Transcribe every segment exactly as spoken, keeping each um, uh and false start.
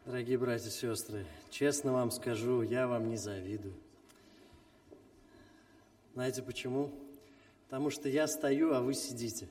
Дорогие братья и сестры, честно вам скажу, я вам не завидую. Знаете почему? Потому что я стою, а вы сидите.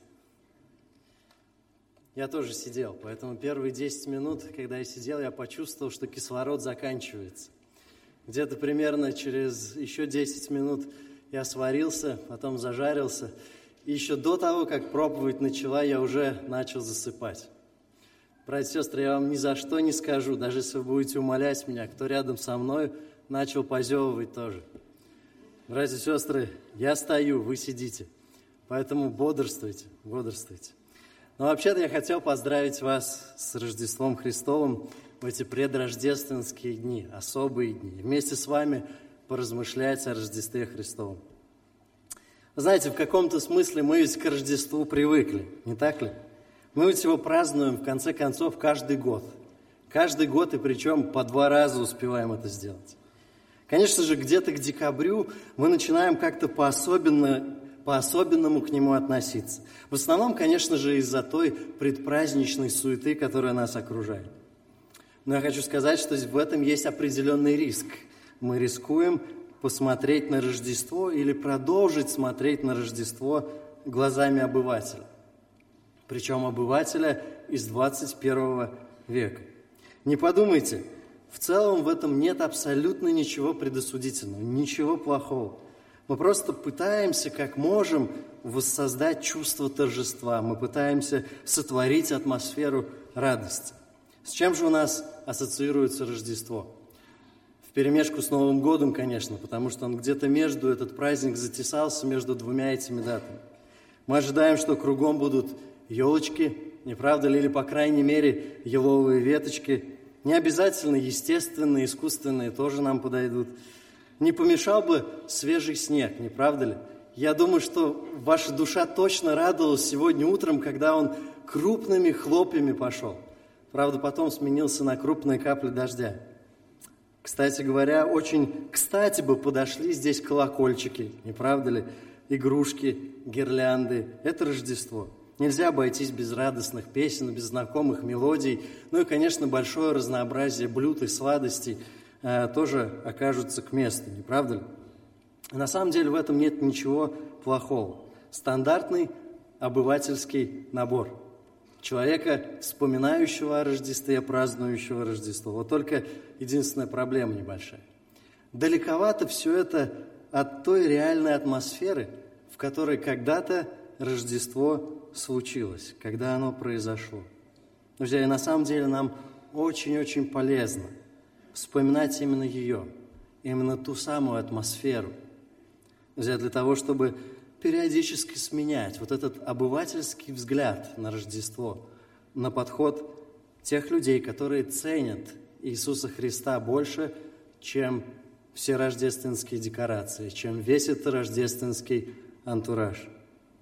Я тоже сидел, поэтому первые десять минут, когда я сидел, я почувствовал, что кислород заканчивается. Где-то примерно через еще десять минут я сварился, потом зажарился. И еще до того, как проповедь начала, я уже начал засыпать. Братья и сестры, я вам ни за что не скажу, даже если вы будете умолять меня, кто рядом со мной начал позевывать тоже. Братья и сестры, я стою, вы сидите, поэтому бодрствуйте, бодрствуйте. Но вообще-то я хотел поздравить вас с Рождеством Христовым в эти предрождественские дни, особые дни, и вместе с вами поразмышлять о Рождестве Христовом. Вы знаете, в каком-то смысле мы ведь к Рождеству привыкли, не так ли? Мы ведь его празднуем, в конце концов, каждый год. Каждый год, и причем по два раза успеваем это сделать. Конечно же, где-то к декабрю мы начинаем как-то по-особенно, по-особенному к нему относиться. В основном, конечно же, из-за той предпраздничной суеты, которая нас окружает. Но я хочу сказать, что в этом есть определенный риск. Мы рискуем посмотреть на Рождество или продолжить смотреть на Рождество глазами обывателя. Причем обывателя из двадцать первого века. Не подумайте, в целом в этом нет абсолютно ничего предосудительного, ничего плохого. Мы просто пытаемся, как можем, воссоздать чувство торжества. Мы пытаемся сотворить атмосферу радости. С чем же у нас ассоциируется Рождество? Вперемешку с Новым годом, конечно, потому что он где-то между, этот праздник затесался между двумя этими датами. Мы ожидаем, что кругом будут елочки, не правда ли, или, по крайней мере, еловые веточки. Не обязательно естественные, искусственные тоже нам подойдут. Не помешал бы свежий снег, не правда ли? Я думаю, что ваша душа точно радовалась сегодня утром, когда он крупными хлопьями пошел. Правда, потом сменился на крупные капли дождя. Кстати говоря, очень кстати бы подошли здесь колокольчики, не правда ли? Игрушки, гирлянды. Это Рождество. Нельзя обойтись без радостных песен, без знакомых мелодий. Ну и, конечно, большое разнообразие блюд и сладостей э, тоже окажутся к месту, не правда ли? На самом деле в этом нет ничего плохого. Стандартный обывательский набор человека, вспоминающего о Рождестве, празднующего Рождество. Вот только единственная проблема небольшая. Далековато все это от той реальной атмосферы, в которой когда-то Рождество случилось, когда оно произошло. Друзья, и на самом деле нам очень-очень полезно вспоминать именно ее, именно ту самую атмосферу. Друзья, для того, чтобы периодически сменять вот этот обывательский взгляд на Рождество, на подход тех людей, которые ценят Иисуса Христа больше, чем все рождественские декорации, чем весь этот рождественский антураж.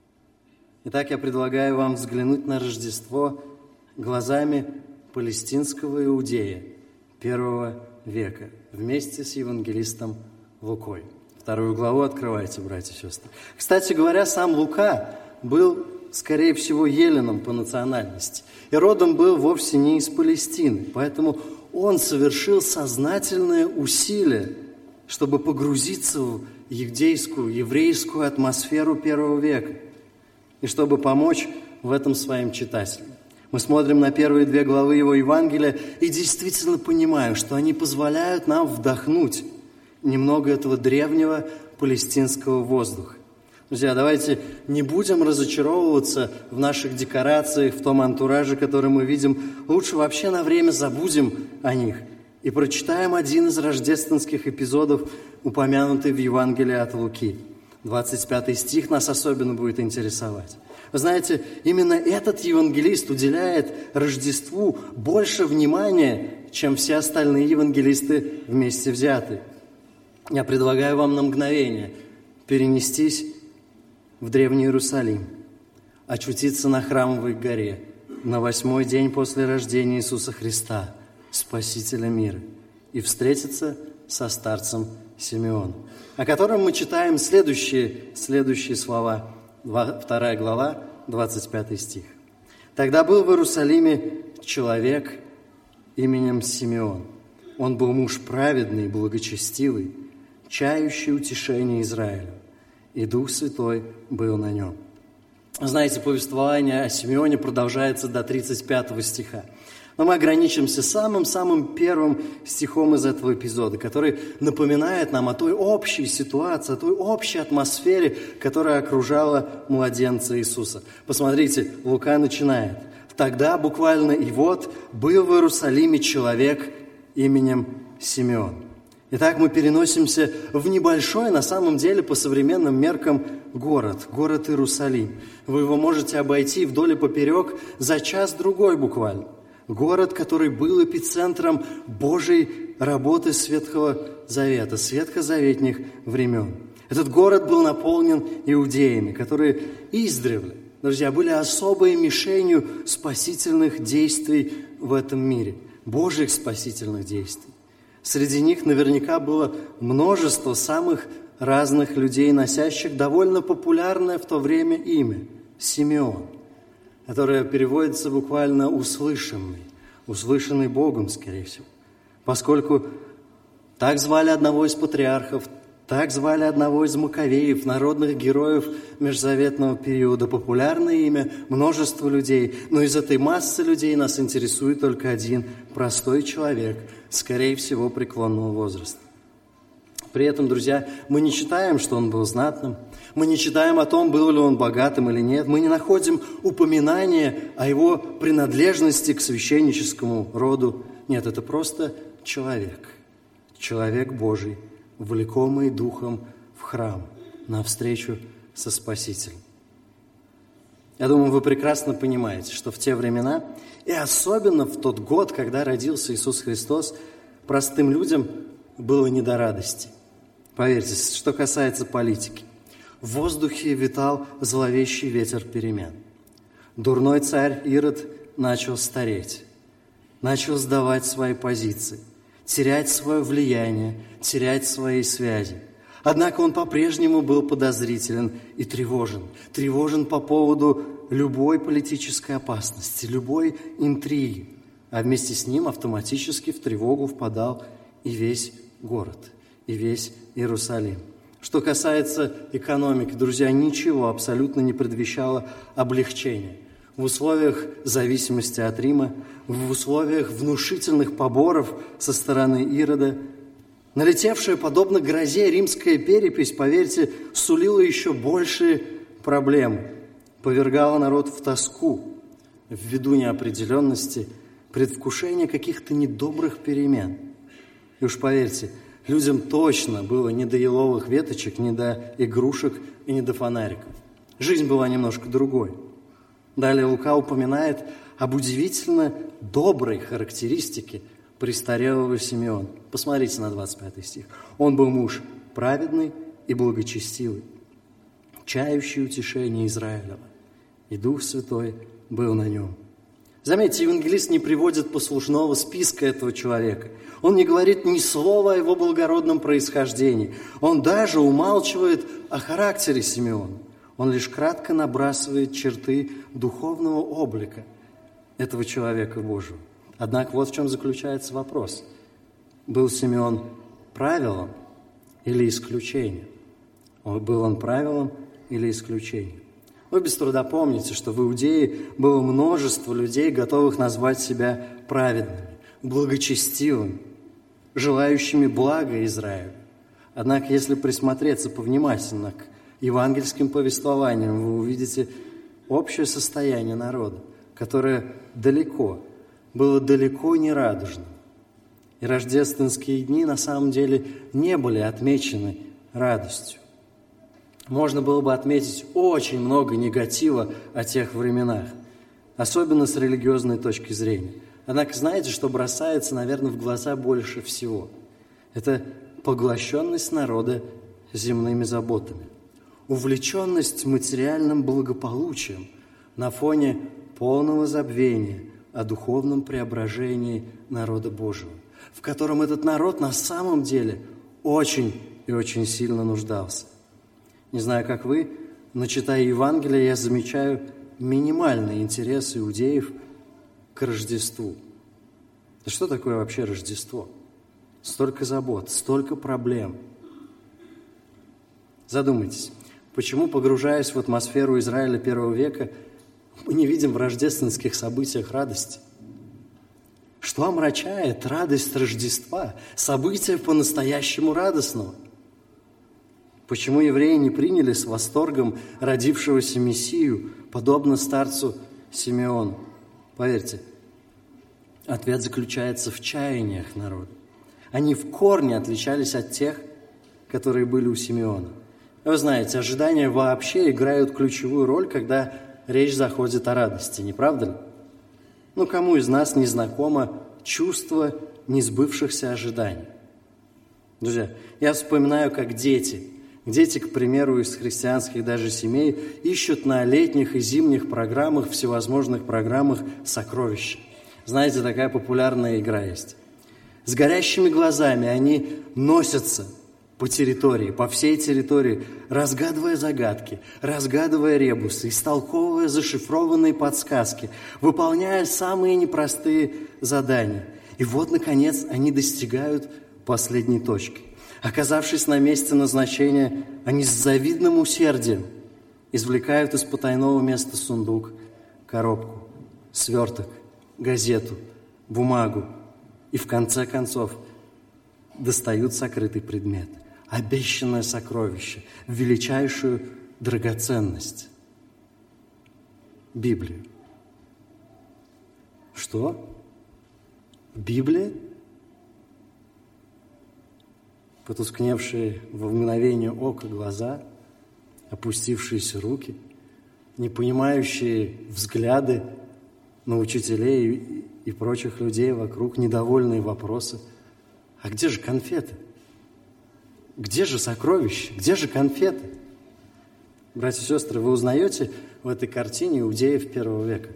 Итак, я предлагаю вам взглянуть на Рождество глазами палестинского иудея первого века вместе с евангелистом Лукой. Вторую главу открывайте, братья и сестры. Кстати говоря, сам Лука был, скорее всего, еленом по национальности. И родом был вовсе не из Палестины. Поэтому он совершил сознательное усилие, чтобы погрузиться в иудейскую, еврейскую атмосферу первого века. И чтобы помочь в этом своим читателям. Мы смотрим на первые две главы его Евангелия и действительно понимаем, что они позволяют нам вдохнуть немного этого древнего палестинского воздуха. Друзья, давайте не будем разочаровываться в наших декорациях, в том антураже, который мы видим. Лучше вообще на время забудем о них и прочитаем один из рождественских эпизодов, упомянутый в Евангелии от Луки. двадцать пятый стих нас особенно будет интересовать. Вы знаете, именно этот евангелист уделяет Рождеству больше внимания, чем все остальные евангелисты вместе взятые. Я предлагаю вам на мгновение перенестись в Древний Иерусалим, очутиться на Храмовой горе на восьмой день после рождения Иисуса Христа, Спасителя мира, и встретиться со старцем Симеоном, о котором мы читаем следующие, следующие слова, вторая глава, двадцать пятый стих. «Тогда был в Иерусалиме человек, именем Симеон. Он был муж праведный, благочестивый, чающий утешение Израиля, и Дух Святой был на нем». Знаете, повествование о Симеоне продолжается до тридцать пятого стиха. Но мы ограничимся самым-самым первым стихом из этого эпизода, который напоминает нам о той общей ситуации, о той общей атмосфере, которая окружала младенца Иисуса. Посмотрите, Лука начинает. «Тогда буквально и вот был в Иерусалиме человек именем Симеон». Итак, мы переносимся в небольшой, на самом деле, по современным меркам, город, город Иерусалим. Вы его можете обойти вдоль и поперек за час-другой буквально. Город, который был эпицентром Божьей работы с Ветхого Завета, с ветхозаветных времен. Этот город был наполнен иудеями, которые издревле, друзья, были особой мишенью спасительных действий в этом мире, Божьих спасительных действий. Среди них наверняка было множество самых разных людей, носящих довольно популярное в то время имя – Симеон, которое переводится буквально «услышанный», услышанный Богом, скорее всего, поскольку так звали одного из патриархов, так звали одного из Маковеев, народных героев межзаветного периода, популярное имя, множество людей, но из этой массы людей нас интересует только один простой человек, скорее всего, преклонного возраста. При этом, друзья, мы не читаем, что он был знатным, мы не читаем о том, был ли он богатым или нет, мы не находим упоминания о его принадлежности к священническому роду. Нет, это просто человек, человек Божий, влекомый Духом в храм навстречу со Спасителем. Я думаю, вы прекрасно понимаете, что в те времена, и особенно в тот год, когда родился Иисус Христос, простым людям было не до радости. Поверьте, что касается политики. В воздухе витал зловещий ветер перемен. Дурной царь Ирод начал стареть, начал сдавать свои позиции, терять свое влияние, терять свои связи. Однако он по-прежнему был подозрителен и тревожен. Тревожен по поводу любой политической опасности, любой интриги. А вместе с ним автоматически в тревогу впадал и весь город, и весь Иерусалим. Что касается экономики, друзья, ничего абсолютно не предвещало облегчения. В условиях зависимости от Рима, в условиях внушительных поборов со стороны Ирода, налетевшая, подобно грозе, римская перепись, поверьте, сулила еще большие проблемы, повергала народ в тоску, ввиду неопределенности, предвкушения каких-то недобрых перемен. И уж поверьте, людям точно было не до еловых веточек, не до игрушек и не до фонариков. Жизнь была немножко другой. Далее Лука упоминает об удивительно доброй характеристике престарелого Симеона. Посмотрите на двадцать пятый стих. Он был муж праведный и благочестивый, чающий утешение Израилева, и Дух Святой был на нем. Заметьте, евангелист не приводит послужного списка этого человека. Он не говорит ни слова о его благородном происхождении. Он даже умалчивает о характере Симеона. Он лишь кратко набрасывает черты духовного облика этого человека Божьего. Однако вот в чем заключается вопрос. Был Симеон правилом или исключением? Был он правилом или исключением? Вы без труда помните, что в Иудее было множество людей, готовых назвать себя праведными, благочестивыми, желающими блага Израилю. Однако, если присмотреться повнимательно к евангельским повествованиям, вы увидите общее состояние народа, которое далеко, было далеко не радужным. И рождественские дни на самом деле не были отмечены радостью. Можно было бы отметить очень много негатива о тех временах, особенно с религиозной точки зрения. Однако знаете, что бросается, наверное, в глаза больше всего? Это поглощенность народа земными заботами, увлеченность материальным благополучием на фоне полного забвения о духовном преображении народа Божьего, в котором этот народ на самом деле очень и очень сильно нуждался. Не знаю, как вы, но читая Евангелие, я замечаю минимальный интерес иудеев к Рождеству. Да что такое вообще Рождество? Столько забот, столько проблем. Задумайтесь, почему, погружаясь в атмосферу Израиля первого века, мы не видим в рождественских событиях радости? Что омрачает радость Рождества, события по-настоящему радостного? Почему евреи не приняли с восторгом родившегося Мессию, подобно старцу Симеону? Поверьте, ответ заключается в чаяниях народа. Они в корне отличались от тех, которые были у Симеона. Вы знаете, ожидания вообще играют ключевую роль, когда речь заходит о радости, не правда ли? Ну, кому из нас не знакомо чувство несбывшихся ожиданий? Друзья, я вспоминаю, как дети, дети, к примеру, из христианских даже семей, ищут на летних и зимних программах, всевозможных программах сокровища. Знаете, такая популярная игра есть. С горящими глазами они носятся по территории, по всей территории, разгадывая загадки, разгадывая ребусы, истолковывая зашифрованные подсказки, выполняя самые непростые задания. И вот, наконец, они достигают последней точки. Оказавшись на месте назначения, они с завидным усердием извлекают из потайного места сундук, коробку, сверток, газету, бумагу и, в конце концов, достают сокрытый предмет. Обещанное сокровище, величайшую драгоценность – Библию. Что? Библия? Потускневшие во мгновение ока глаза, опустившиеся руки, непонимающие взгляды на учителей и прочих людей вокруг, недовольные вопросы. А где же конфеты? Где же сокровища? Где же конфеты? Братья и сестры, вы узнаете в этой картине иудеев первого века?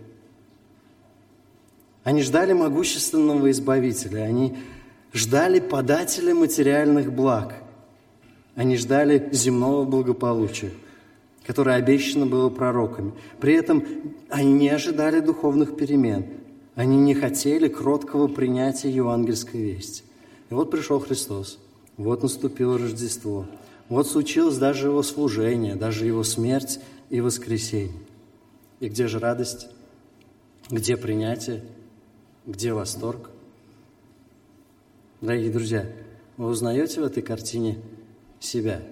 Они ждали могущественного избавителя, они ждали подателя материальных благ, они ждали земного благополучия, которое обещано было пророками. При этом они не ожидали духовных перемен, они не хотели кроткого принятия евангельской вести. И вот пришел Христос. Вот наступило Рождество. Вот случилось даже Его служение, даже Его смерть и воскресение. И где же радость? Где принятие? Где восторг? Дорогие друзья, вы узнаете в этой картине себя?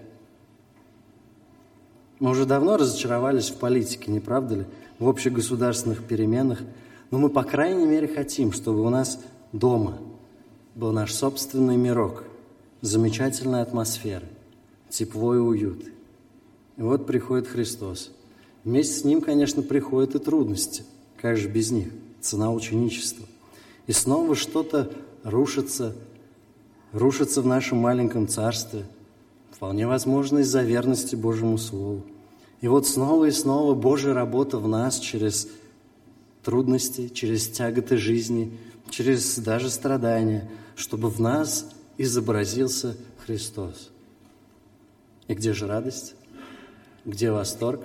Мы уже давно разочаровались в политике, не правда ли? В общегосударственных переменах. Но мы, по крайней мере, хотим, чтобы у нас дома был наш собственный мирок, замечательная атмосфера, тепло и уют. И вот приходит Христос. Вместе с Ним, конечно, приходят и трудности. Как же без них? Цена ученичества. И снова что-то рушится, рушится в нашем маленьком царстве. Вполне возможно, из-за верности Божьему Слову. И вот снова и снова Божья работа в нас через трудности, через тяготы жизни, через даже страдания, чтобы в нас изобразился Христос. И где же радость? Где восторг?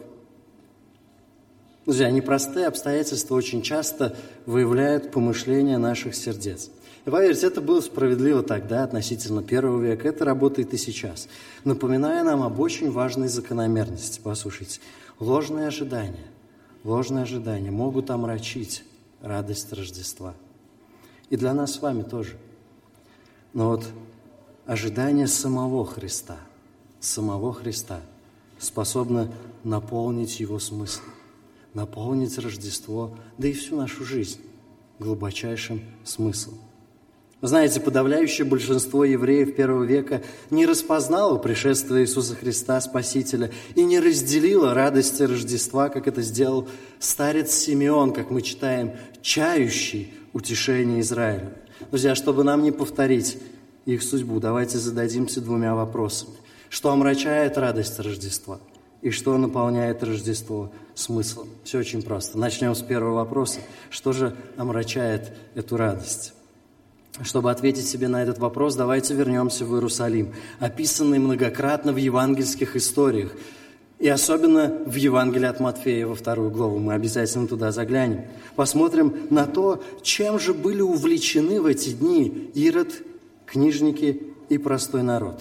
Друзья, непростые обстоятельства очень часто выявляют помышления наших сердец. И поверьте, это было справедливо тогда, относительно первого века, это работает и сейчас, напоминая нам об очень важной закономерности. Послушайте, ложные ожидания, ложные ожидания могут омрачить радость Рождества. И для нас с вами тоже. Но вот ожидание самого Христа, самого Христа способно наполнить Его смыслом, наполнить Рождество, да и всю нашу жизнь глубочайшим смыслом. Вы знаете, подавляющее большинство евреев первого века не распознало пришествие Иисуса Христа, Спасителя, и не разделило радости Рождества, как это сделал старец Симеон, как мы читаем, чающий утешение Израиля. Друзья, чтобы нам не повторить их судьбу, давайте зададимся двумя вопросами. Что омрачает радость Рождества? И что наполняет Рождество смыслом? Все очень просто. Начнем с первого вопроса. Что же омрачает эту радость? Чтобы ответить себе на этот вопрос, давайте вернемся в Иерусалим, описанный многократно в евангельских историях. И особенно в Евангелии от Матфея, во вторую главу, мы обязательно туда заглянем. Посмотрим на то, чем же были увлечены в эти дни Ирод, книжники и простой народ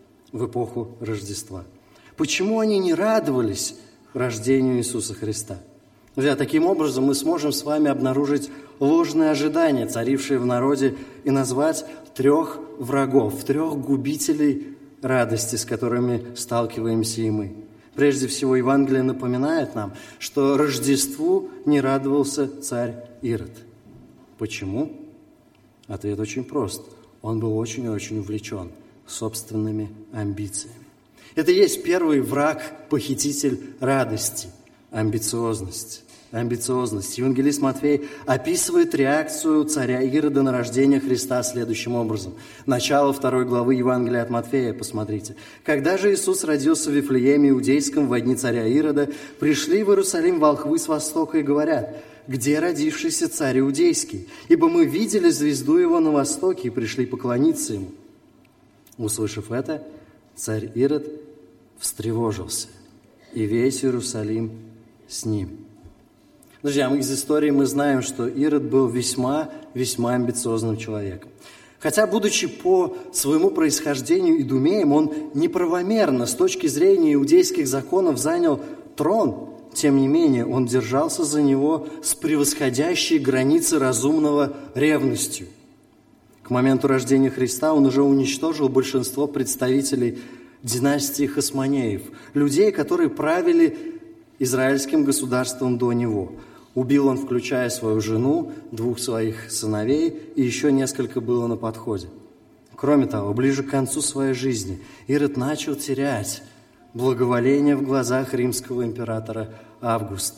в эпоху Рождества. Почему они не радовались рождению Иисуса Христа? Друзья, таким образом мы сможем с вами обнаружить ложные ожидания, царившие в народе, и назвать трех врагов, трех губителей радости, с которыми сталкиваемся и мы. Прежде всего, Евангелие напоминает нам, что Рождеству не радовался царь Ирод. Почему? Ответ очень прост. Он был очень-очень увлечен собственными амбициями. Это и есть первый враг, похититель радости – амбициозность. Амбициозность. Евангелист Матфей описывает реакцию царя Ирода на рождение Христа следующим образом. Начало второй главы Евангелия от Матфея, посмотрите. «Когда же Иисус родился в Вифлееме Иудейском во дни царя Ирода, пришли в Иерусалим волхвы с востока и говорят: где родившийся царь Иудейский? Ибо мы видели звезду его на востоке и пришли поклониться ему». Услышав это, царь Ирод встревожился, и весь Иерусалим с ним. Друзья, из истории мы знаем, что Ирод был весьма-весьма амбициозным человеком. Хотя, будучи по своему происхождению идумеем, он неправомерно с точки зрения иудейских законов занял трон, тем не менее он держался за него с превосходящей границы разумного ревностью. К моменту рождения Христа он уже уничтожил большинство представителей династии Хасмонеев, людей, которые правили израильским государством до него. Убил он, включая свою жену, двух своих сыновей, и еще несколько было на подходе. Кроме того, ближе к концу своей жизни Ирод начал терять благоволение в глазах римского императора Августа.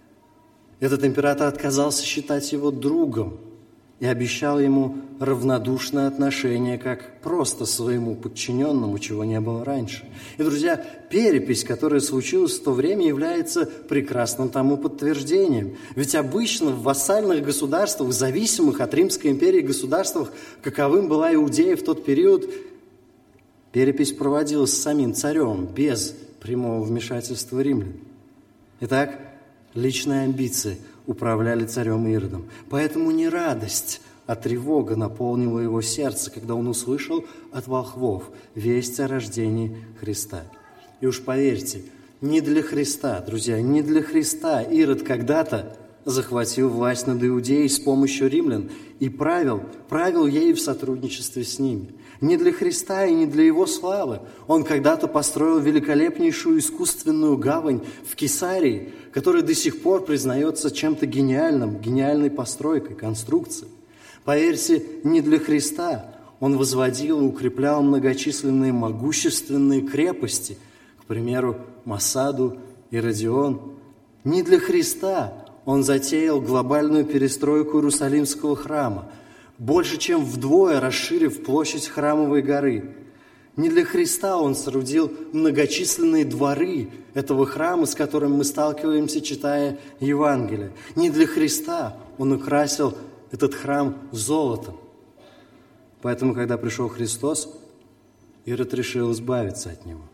Этот император отказался считать его другом и обещал ему равнодушное отношение как просто своему подчиненному, чего не было раньше. И, друзья, перепись, которая случилась в то время, является прекрасным тому подтверждением. Ведь обычно в вассальных государствах, зависимых от Римской империи государствах, каковым была Иудея в тот период, перепись проводилась с самим царем, без прямого вмешательства римлян. Итак, личные амбиции управляли царем Иродом. Поэтому не радость, а тревога наполнила его сердце, когда он услышал от волхвов весть о рождении Христа. И уж поверьте, не для Христа, друзья, не для Христа Ирод когда-то захватил власть над Иудеей с помощью римлян и правил, правил ею в сотрудничестве с ними. Не для Христа и не для Его славы. Он когда-то построил великолепнейшую искусственную гавань в Кесарии, которая до сих пор признается чем-то гениальным, гениальной постройкой, конструкцией. Поверьте, не для Христа он возводил и укреплял многочисленные могущественные крепости, к примеру, Масаду и Родион. Не для Христа он затеял глобальную перестройку Иерусалимского храма, больше чем вдвое расширив площадь Храмовой горы. Не для Христа он соорудил многочисленные дворы этого храма, с которым мы сталкиваемся, читая Евангелие. Не для Христа он украсил этот храм золотом. Поэтому, когда пришел Христос, Ирод решил избавиться от него.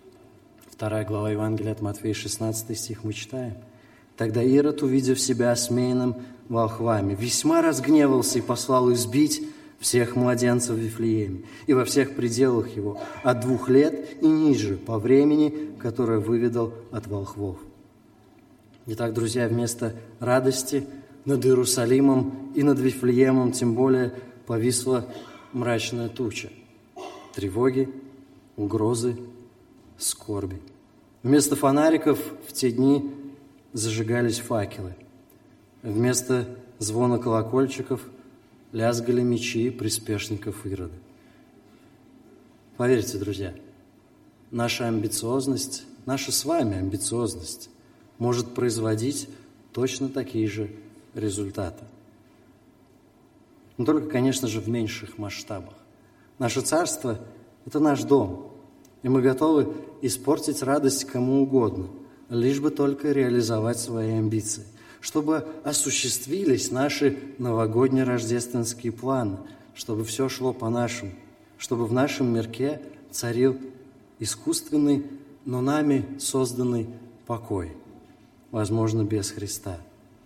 Вторая глава Евангелия от Матфея, шестнадцатый стих, мы читаем. «Тогда Ирод, увидев себя осмеянным волхвами, весьма разгневался и послал избить всех младенцев в Вифлееме и во всех пределах его, от двух лет и ниже, по времени, которое выведал от волхвов». Итак, друзья, вместо радости над Иерусалимом и над Вифлеемом, тем более, повисла мрачная туча тревоги, угрозы, скорби. Вместо фонариков в те дни зажигались факелы. Вместо звона колокольчиков лязгали мечи приспешников Ирода. Поверьте, друзья, наша амбициозность, наша с вами амбициозность может производить точно такие же результаты. Но только, конечно же, в меньших масштабах. Наше царство – это наш дом, и мы готовы испортить радость кому угодно, лишь бы только реализовать свои амбиции, чтобы осуществились наши новогодние рождественские планы, чтобы все шло по-нашему, чтобы в нашем мирке царил искусственный но нами созданный покой, возможно, без Христа.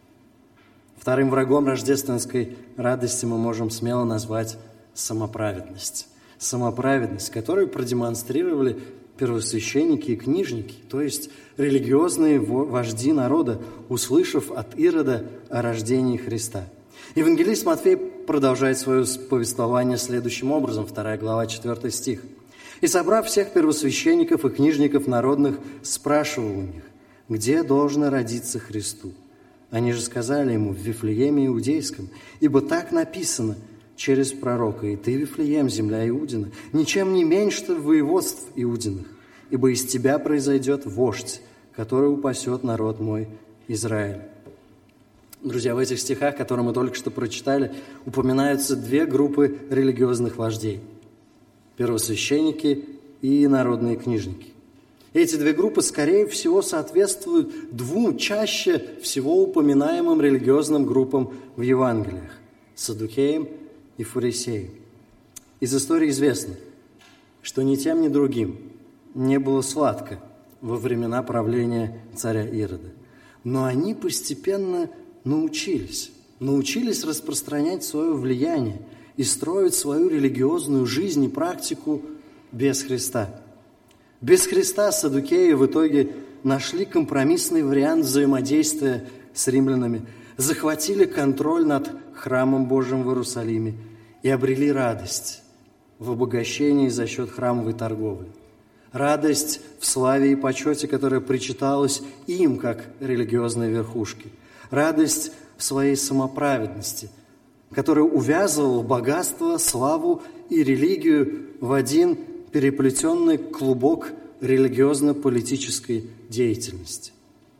Вторым врагом рождественской радости мы можем смело назвать самоправедность. Самоправедность, которую продемонстрировали первосвященники и книжники, то есть религиозные вожди народа, услышав от Ирода о рождении Христа. Евангелист Матфей продолжает свое повествование следующим образом, вторая глава, четвёртый стих. «И, собрав всех первосвященников и книжников народных, спрашивал у них, где должно родиться Христу? Они же сказали ему, в Вифлееме Иудейском, ибо так написано через пророка, и ты, Вифлеем, земля Иудина, ничем не меньше воеводств Иудиных, ибо из тебя произойдет вождь, который упасет народ мой Израиль». Друзья, в этих стихах, которые мы только что прочитали, упоминаются две группы религиозных вождей – первосвященники и народные книжники. Эти две группы, скорее всего, соответствуют двум чаще всего упоминаемым религиозным группам в Евангелиях – саддукеям и фарисеям. Из истории известно, что ни тем, ни другим не было сладко во времена правления царя Ирода. Но они постепенно научились, научились распространять свое влияние и строить свою религиозную жизнь и практику без Христа. Без Христа саддукеи в итоге нашли компромиссный вариант взаимодействия с римлянами, захватили контроль над храмом Божьим в Иерусалиме и обрели радость в обогащении за счет храмовой торговли. Радость в славе и почете, которая причиталась им, как религиозной верхушке. Радость в своей самоправедности, которая увязывала богатство, славу и религию в один переплетенный клубок религиозно-политической деятельности.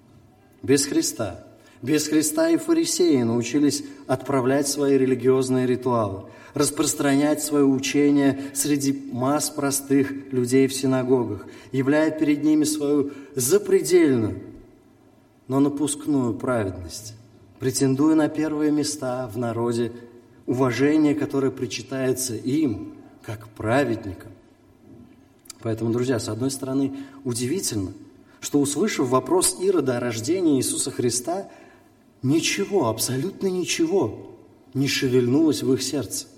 Без Христа. Без Христа и фарисеи научились отправлять свои религиозные ритуалы, распространять свое учение среди масс простых людей в синагогах, являя перед ними свою запредельную, но напускную праведность, претендуя на первые места в народе, уважение, которое причитается им, как праведникам. Поэтому, друзья, с одной стороны, удивительно, что, услышав вопрос Ирода о рождении Иисуса Христа, ничего, абсолютно ничего не шевельнулось в их сердце.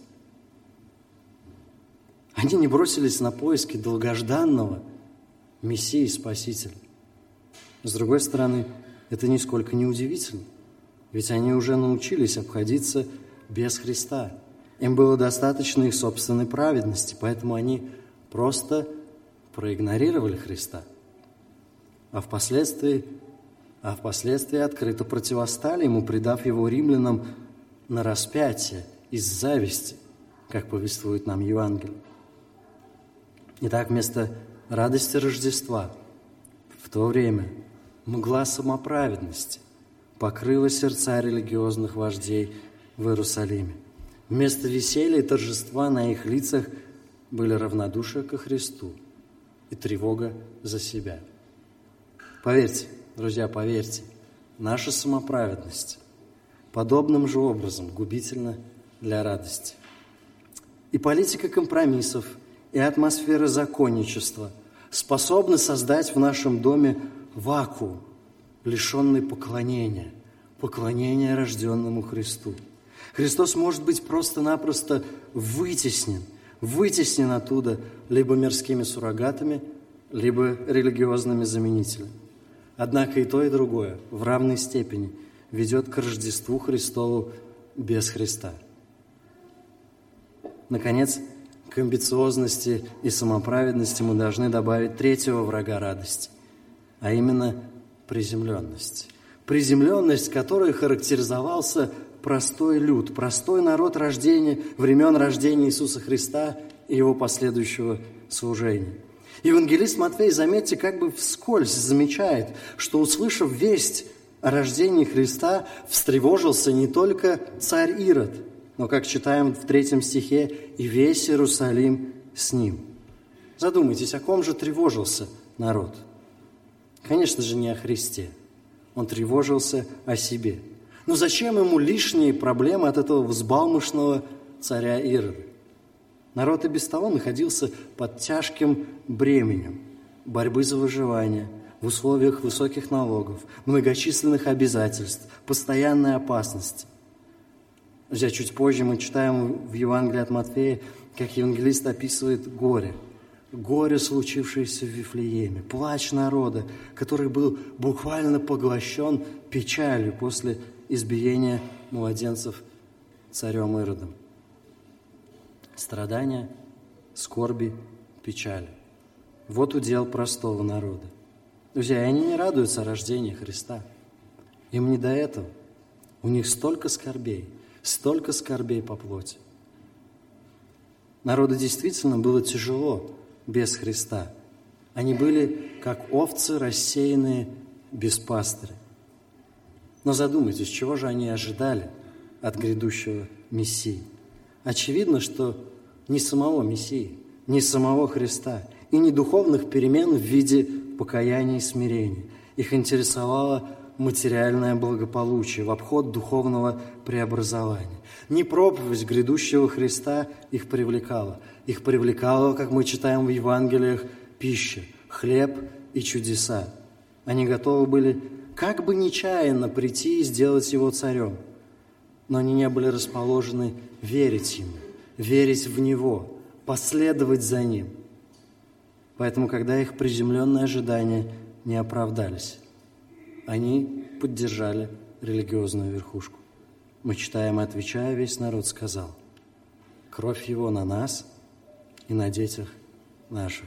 Они не бросились на поиски долгожданного Мессии Спасителя. С другой стороны, это нисколько не удивительно, ведь они уже научились обходиться без Христа. Им было достаточно их собственной праведности, поэтому они просто проигнорировали Христа, а впоследствии, а впоследствии открыто противостали ему, предав его римлянам на распятие из зависти, как повествует нам Евангелие. Итак, вместо радости Рождества в то время мгла самоправедности покрыла сердца религиозных вождей в Иерусалиме. Вместо веселья и торжества на их лицах были равнодушие ко Христу и тревога за себя. Поверьте, друзья, поверьте, наша самоправедность подобным же образом губительна для радости. И политика компромиссов, и атмосфера законничества способны создать в нашем доме вакуум, лишенный поклонения, поклонения рожденному Христу. Христос может быть просто-напросто вытеснен, вытеснен оттуда либо мирскими суррогатами, либо религиозными заменителями. Однако и то, и другое в равной степени ведет к Рождеству Христову без Христа. Наконец, к амбициозности и самоправедности мы должны добавить третьего врага радости, а именно приземленность. Приземленность, которой характеризовался простой люд, простой народ рождения, времен рождения Иисуса Христа и его последующего служения. Евангелист Матфей, заметьте, как бы вскользь замечает, что, услышав весть о рождении Христа, встревожился не только царь Ирод, но, как читаем в третьем стихе, и весь Иерусалим с ним. Задумайтесь, о ком же тревожился народ? Конечно же, не о Христе. Он тревожился о себе. Но зачем ему лишние проблемы от этого взбалмошного царя Ирода? Народ и без того находился под тяжким бременем. борьбы за выживание, в условиях высоких налогов, многочисленных обязательств, постоянной опасности. Друзья, чуть позже мы читаем в Евангелии от Матфея, как евангелист описывает горе. Горе, случившееся в Вифлееме, плач народа, который был буквально поглощен печалью после избиения младенцев царем Иродом. Страдания, скорби, печали. Вот удел простого народа. Друзья, и они не радуются рождению Христа. Им не до этого. У них столько скорбей, столько скорбей по плоти. Народу действительно было тяжело без Христа. Они были, как овцы, рассеянные без пастыря. Но задумайтесь, чего же они ожидали от грядущего Мессии? Очевидно, что не самого Мессии, не самого Христа и не духовных перемен в виде покаяния и смирения. Их интересовало материальное благополучие в обход духовного преобразования. Не проповедь грядущего Христа их привлекала. Их привлекала, как мы читаем в Евангелиях, пища, хлеб и чудеса. Они готовы были как бы нечаянно прийти и сделать его царем. Но они не были расположены верить ему, верить в него, последовать за ним. Поэтому, когда их приземленные ожидания не оправдались, они поддержали религиозную верхушку. Мы читаем, и отвечая, весь народ сказал: «Кровь его на нас и на детях наших».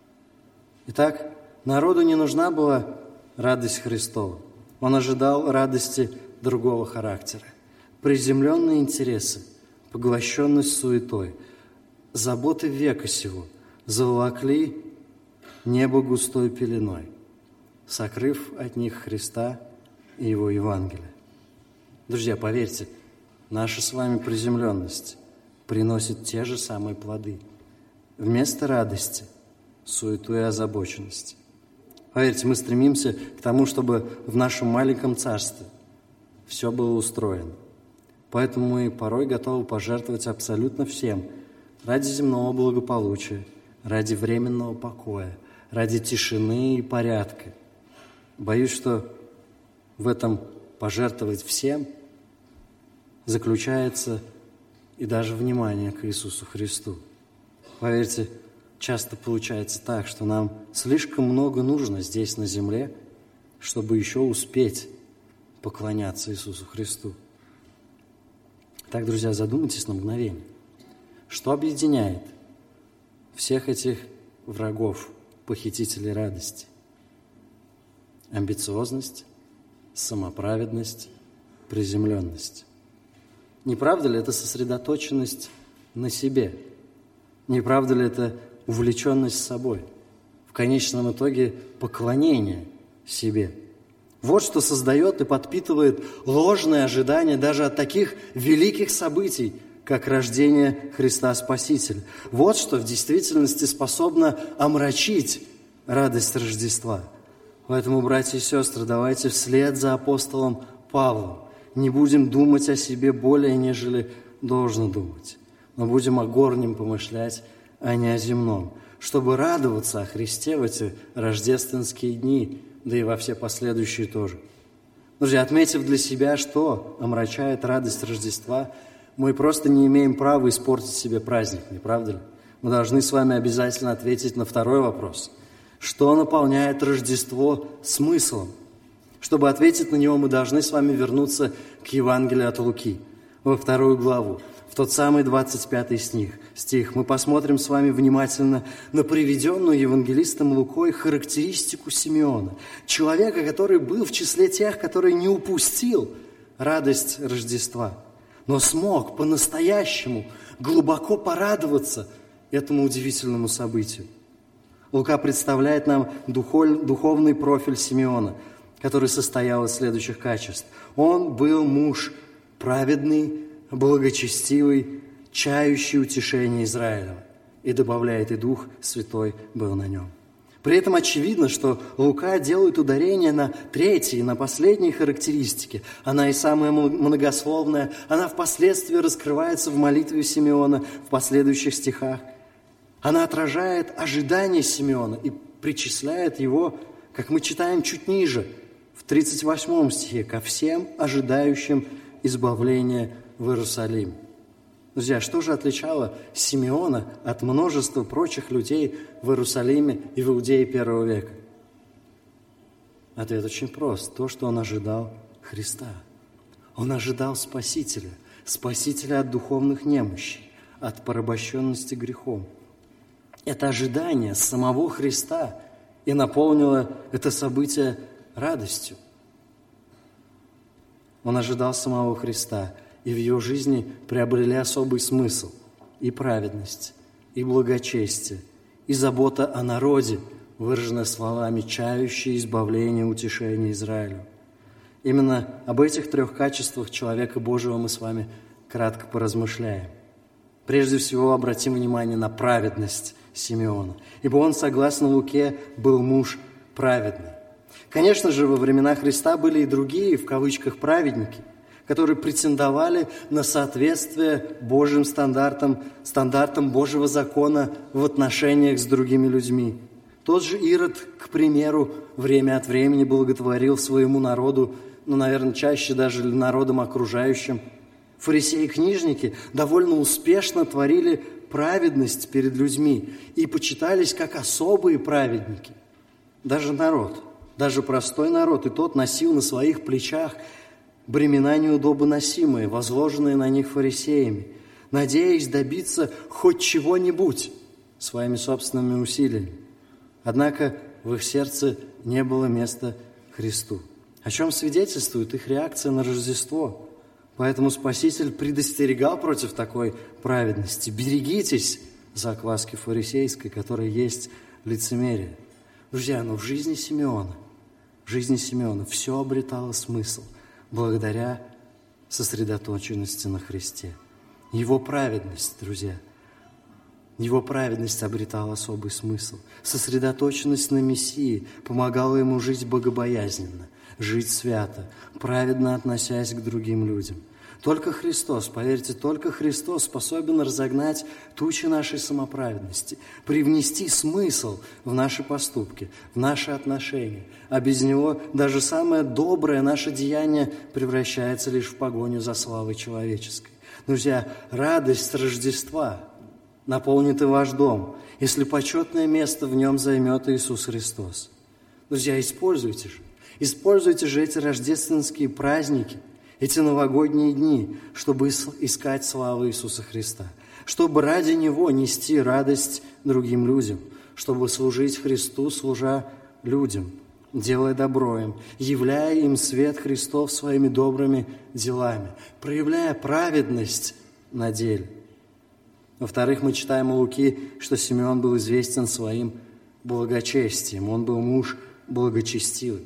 Итак, народу не нужна была радость Христова. Он ожидал радости другого характера. Приземленные интересы, поглощенность суетой, заботы века сего заволокли небо густой пеленой, сокрыв от них Христа и Его Евангелие. Друзья, поверьте, наша с вами приземленность приносит те же самые плоды. Вместо радости – суету и озабоченность. Поверьте, мы стремимся к тому, чтобы в нашем маленьком царстве все было устроено. Поэтому мы порой готовы пожертвовать абсолютно всем ради земного благополучия, ради временного покоя, ради тишины и порядка. Боюсь, что в этом пожертвовать всем заключается и даже внимание к Иисусу Христу. Поверьте, часто получается так, что нам слишком много нужно здесь на земле, чтобы еще успеть поклоняться Иисусу Христу. Так, друзья, задумайтесь на мгновение. Что объединяет всех этих врагов, похитителей радости? Амбициозность, самоправедность, приземленность. Не правда ли это сосредоточенность на себе? Не правда ли это увлеченность собой? В конечном итоге поклонение себе. Вот что создает и подпитывает ложные ожидания даже от таких великих событий, как рождение Христа Спасителя. Вот что в действительности способно омрачить радость Рождества. Поэтому, братья и сестры, давайте вслед за апостолом Павлом не будем думать о себе более, нежели должно думать, но будем о горнем помышлять, а не о земном, чтобы радоваться о Христе в эти рождественские дни, да и во все последующие тоже. Друзья, отметив для себя, что омрачает радость Рождества, мы просто не имеем права испортить себе праздник, не правда ли? Мы должны с вами обязательно ответить на второй вопрос. Что наполняет Рождество смыслом? Чтобы ответить на него, мы должны с вами вернуться к Евангелию от Луки, во вторую главу, в тот самый двадцать пятый стих. стих. Мы посмотрим с вами внимательно на приведенную евангелистом Лукой характеристику Симеона, человека, который был в числе тех, который не упустил радость Рождества, но смог по-настоящему глубоко порадоваться этому удивительному событию. Лука представляет нам духовный профиль Симеона, который состоял из следующих качеств. Он был муж праведный, благочестивый, чающий утешение Израилева. И добавляет, и Дух Святой был на нем. При этом очевидно, что Лука делает ударение на третьей, на последней характеристике. Она и самая многословная, она впоследствии раскрывается в молитве Симеона в последующих стихах. Она отражает ожидание Симеона и причисляет его, как мы читаем чуть ниже, в тридцать восьмом стихе, ко всем ожидающим избавления в Иерусалиме. Друзья, что же отличало Симеона от множества прочих людей в Иерусалиме и в Иудее первого века? Ответ очень прост. То, что он ожидал Христа. Он ожидал Спасителя. Спасителя от духовных немощей, от порабощенности грехом. Это ожидание самого Христа и наполнило это событие радостью. Он ожидал самого Христа, и в его жизни приобрели особый смысл и праведность, и благочестие, и забота о народе, выраженная словами «чающее избавление, утешение Израилю». Именно об этих трех качествах человека Божьего мы с вами кратко поразмышляем. Прежде всего обратим внимание на праведность Симеона, ибо он, согласно Луке, был муж праведный. Конечно же, во времена Христа были и другие, в кавычках, праведники, которые претендовали на соответствие Божьим стандартам, стандартам Божьего закона в отношениях с другими людьми. Тот же Ирод, к примеру, время от времени благотворил своему народу, ну, наверное, чаще даже народам окружающим. Фарисеи и книжники довольно успешно творили праведность перед людьми и почитались как особые праведники. Даже народ, даже простой народ, и тот носил на своих плечах бремена неудобоносимые, возложенные на них фарисеями, надеясь добиться хоть чего-нибудь своими собственными усилиями. Однако в их сердце не было места Христу, о чем свидетельствует их реакция на Рождество. Поэтому Спаситель предостерегал против такой праведности. Берегитесь закваски фарисейской, которая есть лицемерие. Друзья, но в жизни Симеона, в жизни Симеона все обретало смысл благодаря сосредоточенности на Христе. Его праведность, друзья, его праведность обретала особый смысл. Сосредоточенность на Мессии помогала ему жить богобоязненно, жить свято, праведно относясь к другим людям. Только Христос, поверьте, только Христос способен разогнать тучи нашей самоправедности, привнести смысл в наши поступки, в наши отношения. А без Него даже самое доброе наше деяние превращается лишь в погоню за славой человеческой. Друзья, радость Рождества наполнит и ваш дом, если почетное место в нем займет Иисус Христос. Друзья, используйте же, используйте же эти рождественские праздники, эти новогодние дни, чтобы искать славу Иисуса Христа, чтобы ради Него нести радость другим людям, чтобы служить Христу, служа людям, делая добро им, являя им свет Христов своими добрыми делами, проявляя праведность на деле. Во-вторых, мы читаем у Луки, что Симеон был известен своим благочестием, он был муж благочестивый.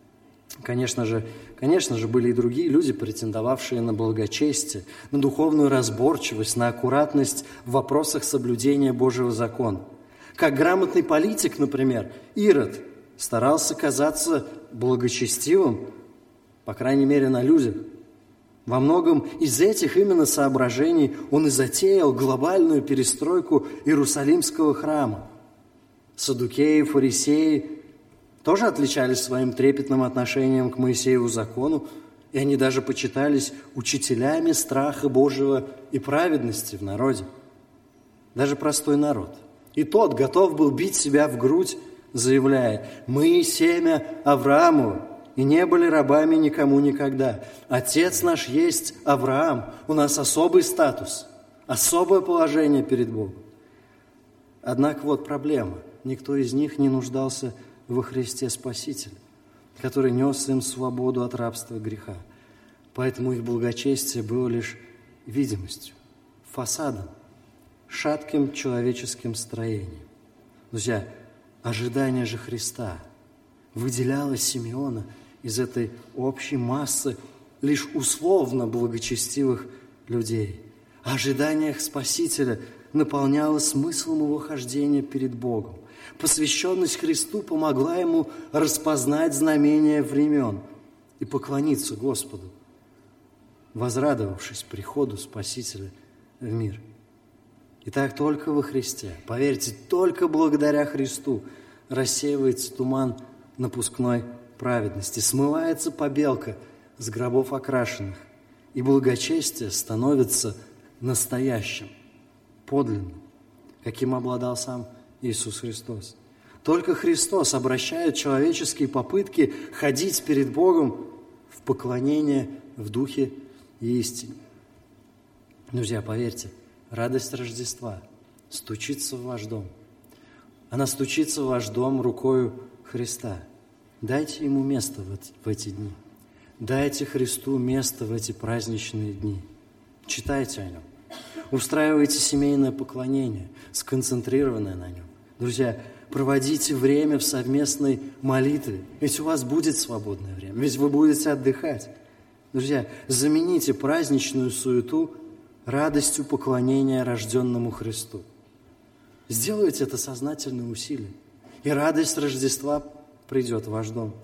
Конечно же, конечно же, были и другие люди, претендовавшие на благочестие, на духовную разборчивость, на аккуратность в вопросах соблюдения Божьего закона. Как грамотный политик, например, Ирод старался казаться благочестивым, по крайней мере, на людях. Во многом из этих именно соображений он и затеял глобальную перестройку Иерусалимского храма. Саддукеи и фарисеи тоже отличались своим трепетным отношением к Моисееву закону, и они даже почитались учителями страха Божьего и праведности в народе. Даже простой народ. И тот готов был бить себя в грудь, заявляя: «Мы семя Авраамова, и не были рабами никому никогда. Отец наш есть Авраам, у нас особый статус, особое положение перед Богом». Однако вот проблема. Никто из них не нуждался во Христе Спасителе, который нес им свободу от рабства греха. Поэтому их благочестие было лишь видимостью, фасадом, шатким человеческим строением. Друзья, ожидание же Христа выделяло Симеона из этой общей массы лишь условно благочестивых людей. Ожидание Спасителя наполняло смыслом его хождения перед Богом. Посвященность Христу помогла ему распознать знамения времен и поклониться Господу, возрадовавшись приходу Спасителя в мир. Итак, только во Христе, поверьте, только благодаря Христу рассеивается туман напускной праведности, смывается побелка с гробов окрашенных, и благочестие становится настоящим, подлинным, каким обладал сам Иисус Христос. Только Христос обращает человеческие попытки ходить перед Богом в поклонение в духе и истине. Друзья, поверьте, радость Рождества стучится в ваш дом. Она стучится в ваш дом рукою Христа. Дайте Ему место в эти дни. Дайте Христу место в эти праздничные дни. Читайте о Нем. Устраивайте семейное поклонение, сконцентрированное на Нем. Друзья, проводите время в совместной молитве, ведь у вас будет свободное время, ведь вы будете отдыхать. Друзья, замените праздничную суету радостью поклонения рожденному Христу. Сделайте это сознательное усилие, и радость Рождества придет в ваш дом.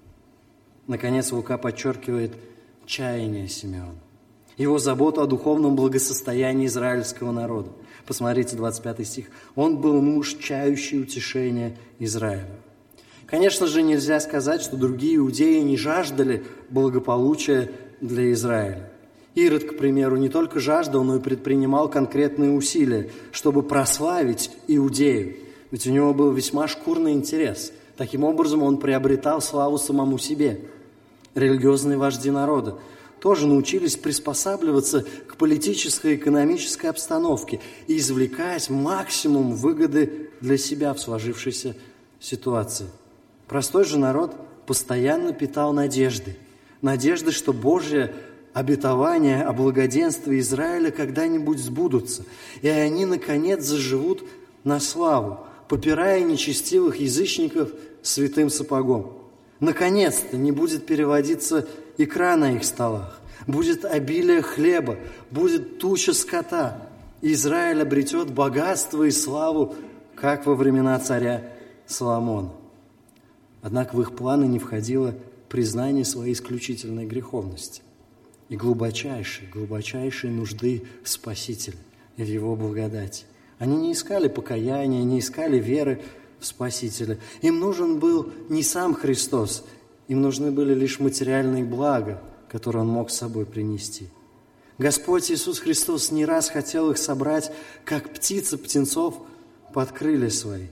Наконец, Лука подчеркивает чаяние Симеона, его заботу о духовном благосостоянии израильского народа. Посмотрите, двадцать пятый стих. «Он был муж, чающий утешение Израиля». Конечно же, нельзя сказать, что другие иудеи не жаждали благополучия для Израиля. Ирод, к примеру, не только жаждал, но и предпринимал конкретные усилия, чтобы прославить Иудею. Ведь у него был весьма шкурный интерес. Таким образом, он приобретал славу самому себе. Религиозные вожди народа тоже научились приспосабливаться к политической и экономической обстановке и извлекать максимум выгоды для себя в сложившейся ситуации. Простой же народ постоянно питал надежды. Надежды, что Божье обетования о благоденствии Израиля когда-нибудь сбудутся, и они, наконец, заживут на славу, попирая нечестивых язычников святым сапогом. Наконец-то не будет переводиться икра на их столах, будет обилие хлеба, будет туча скота. Израиль обретет богатство и славу, как во времена царя Соломона. Однако в их планы не входило признание своей исключительной греховности и глубочайшей, глубочайшей нужды в Спасителе и в Его благодати. Они не искали покаяния, не искали веры в Спасителя. Им нужен был не сам Христос, им нужны были лишь материальные блага, которые Он мог с собой принести. Господь Иисус Христос не раз хотел их собрать, как птицы птенцов под крылья свои.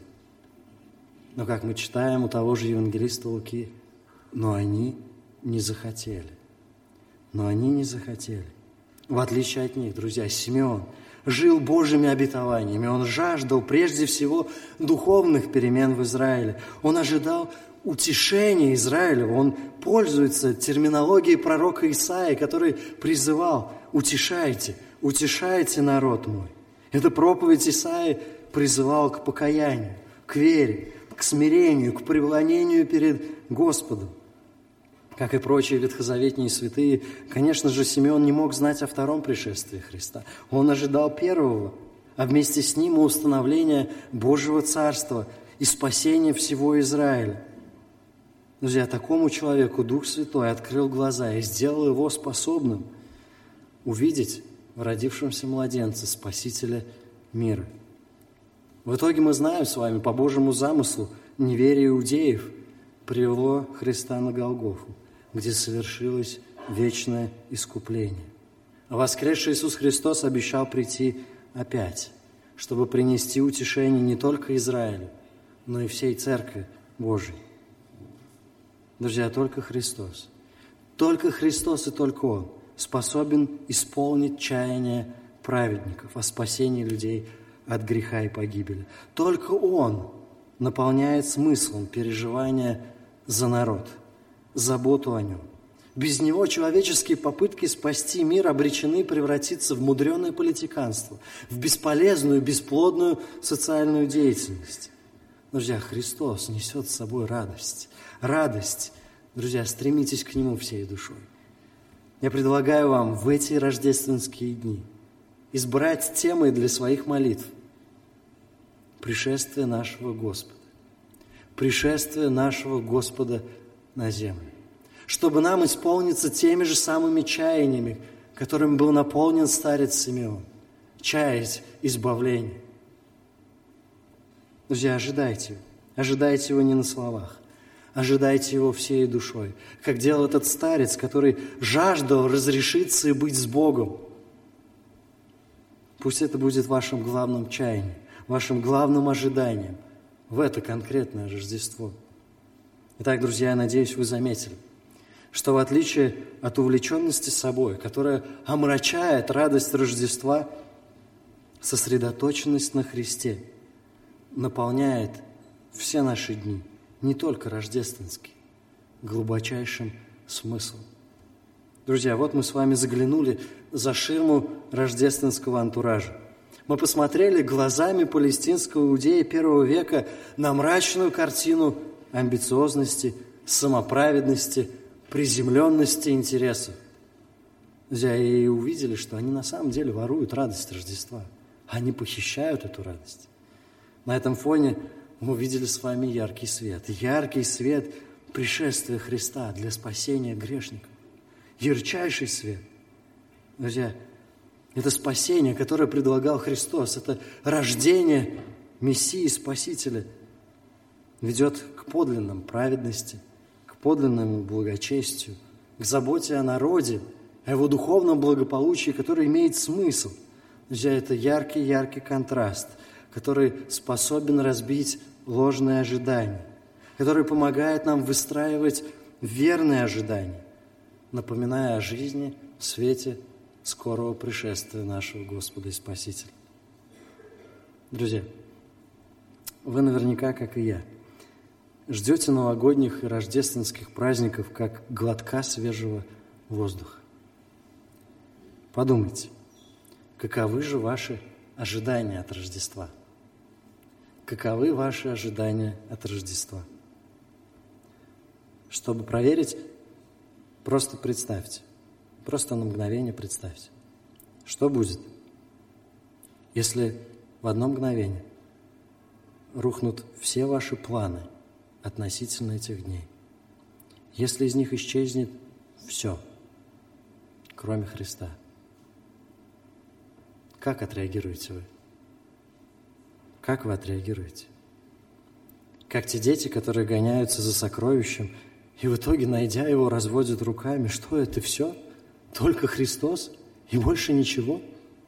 Но, как мы читаем у того же евангелиста Луки, но они не захотели. Но они не захотели. В отличие от них, друзья, Симеон жил Божьими обетованиями. Он жаждал прежде всего духовных перемен в Израиле. Он ожидал утешения Израилева. Он пользуется терминологией пророка Исаии, который призывал: «Утешайте, утешайте народ мой». Эта проповедь Исаии призывала к покаянию, к вере, к смирению, к преклонению перед Господом. Как и прочие ветхозаветные святые, конечно же, Симеон не мог знать о втором пришествии Христа. Он ожидал первого, а вместе с ним и установления Божьего Царства и спасения всего Израиля. Друзья, такому человеку Дух Святой открыл глаза и сделал его способным увидеть в родившемся младенце Спасителя мира. В итоге мы знаем с вами, по Божьему замыслу, неверие иудеев привело Христа на Голгофу, где совершилось вечное искупление. А воскресший Иисус Христос обещал прийти опять, чтобы принести утешение не только Израилю, но и всей Церкви Божией. Друзья, только Христос, только Христос и только Он способен исполнить чаяние праведников о спасении людей от греха и погибели. Только Он наполняет смыслом переживания за народ, заботу о нем. Без него человеческие попытки спасти мир обречены превратиться в мудреное политиканство, в бесполезную, бесплодную социальную деятельность. Друзья, Христос несет с собой радость. Радость, друзья, стремитесь к Нему всей душой. Я предлагаю вам в эти рождественские дни избрать темой для своих молитв пришествие нашего Господа. Пришествие нашего Господа на землю. Чтобы нам исполниться теми же самыми чаяниями, которыми был наполнен старец Симеон. Чаять избавление. Друзья, ожидайте. Ожидайте Его не на словах. Ожидайте Его всей душой, как делал этот старец, который жаждал разрешиться и быть с Богом. Пусть это будет вашим главным чаянием, вашим главным ожиданием в это конкретное Рождество. Итак, друзья, я надеюсь, вы заметили, что в отличие от увлеченности собой, которая омрачает радость Рождества, сосредоточенность на Христе наполняет все наши дни, не только рождественские, глубочайшим смыслом. Друзья, вот мы с вами заглянули за ширму рождественского антуража. Мы посмотрели глазами палестинского иудея первого века на мрачную картину амбициозности, самоправедности, приземленности интересов. Друзья, и увидели, что они на самом деле воруют радость Рождества. Они похищают эту радость. На этом фоне мы увидели с вами яркий свет. Яркий свет пришествия Христа для спасения грешников. Ярчайший свет. Друзья, это спасение, которое предлагал Христос, это рождение Мессии, Спасителя, ведет к подлинной праведности, к подлинному благочестию, к заботе о народе, о его духовном благополучии, который имеет смысл. Друзья, это яркий-яркий контраст, который способен разбить ложные ожидания, который помогает нам выстраивать верные ожидания, напоминая о жизни в свете скорого пришествия нашего Господа и Спасителя. Друзья, вы наверняка, как и я, ждете новогодних и рождественских праздников как глотка свежего воздуха. Подумайте, каковы же ваши ожидания от Рождества? Каковы ваши ожидания от Рождества? Чтобы проверить, просто представьте, просто на мгновение представьте, что будет, если в одно мгновение рухнут все ваши планы относительно этих дней, если из них исчезнет все, кроме Христа. Как отреагируете вы? Как вы отреагируете? Как те дети, которые гоняются за сокровищем и в итоге, найдя его, разводят руками. Что это все? Только Христос и больше ничего?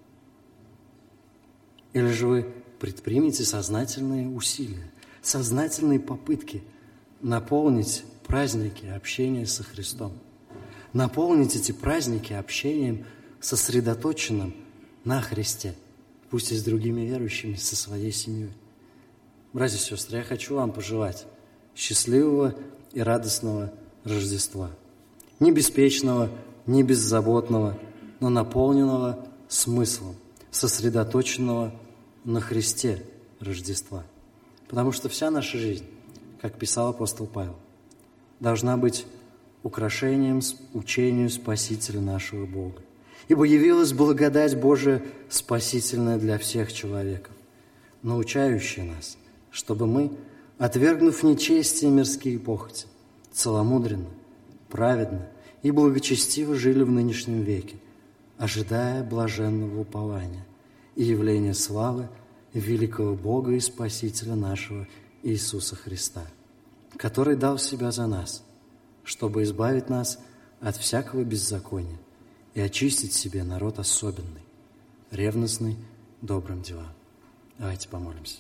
Или же вы предпримете сознательные усилия, сознательные попытки наполнить праздники общения со Христом, наполнить эти праздники общением сосредоточенным на Христе, пусть и с другими верующими, со своей семьей. Братья и сестры, я хочу вам пожелать счастливого и радостного Рождества. Не беспечного, не беззаботного, но наполненного смыслом, сосредоточенного на Христе Рождества. Потому что вся наша жизнь, как писал апостол Павел, должна быть украшением учению Спасителя нашего Бога. Ибо явилась благодать Божия спасительная для всех человеков, научающая нас, чтобы мы, отвергнув нечестие и мирские похоти, целомудренно, праведно и благочестиво жили в нынешнем веке, ожидая блаженного упования и явления славы великого Бога и Спасителя нашего Иисуса Христа, который дал себя за нас, чтобы избавить нас от всякого беззакония и очистить себе народ особенный, ревностный добрым делам. Давайте помолимся.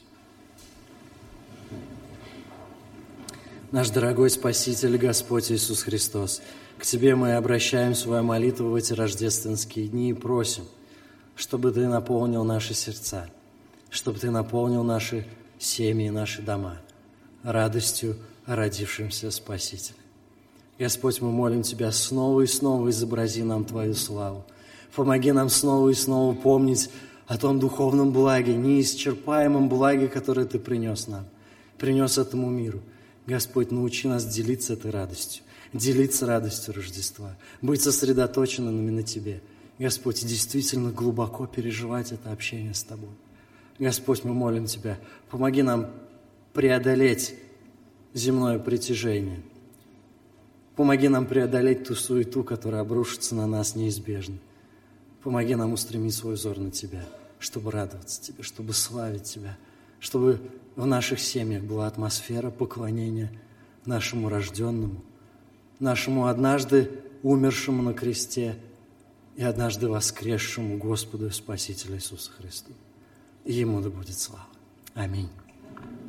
Наш дорогой Спаситель, Господь Иисус Христос, к Тебе мы обращаем свою молитву в эти рождественские дни и просим, чтобы Ты наполнил наши сердца, чтобы Ты наполнил наши семьи, наши дома радостью о родившемся Спасителе. Господь, мы молим Тебя, снова и снова изобрази нам Твою славу. Помоги нам снова и снова помнить о том духовном благе, неисчерпаемом благе, которое Ты принес нам, принес этому миру. Господь, научи нас делиться этой радостью, делиться радостью Рождества, быть сосредоточенными на Тебе. Господь, действительно глубоко переживать это общение с Тобой. Господь, мы молим Тебя, помоги нам преодолеть земное притяжение. Помоги нам преодолеть ту суету, которая обрушится на нас неизбежно. Помоги нам устремить свой взор на Тебя, чтобы радоваться Тебе, чтобы славить Тебя, чтобы в наших семьях была атмосфера поклонения нашему рожденному, нашему однажды умершему на кресте и однажды воскресшему Господу и Спасителю Иисусу Христу. И Ему да будет слава. Аминь.